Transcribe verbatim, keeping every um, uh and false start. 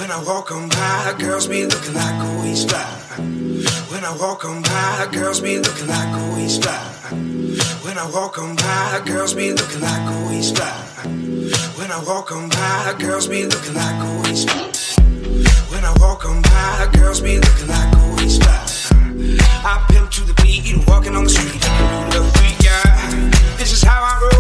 When I walk 'em by, girls be looking like oh he's fly. When I walk 'em by, girls be looking like oh he's fly. When I walk 'em by, girls be looking like oh he's fly. When I walk 'em by, girls be looking like oh he's fly. When I walk 'em by, girls be looking like oh he's fly. I pimp to the beat, walking on the street, a freak, yeah. This is how I roll.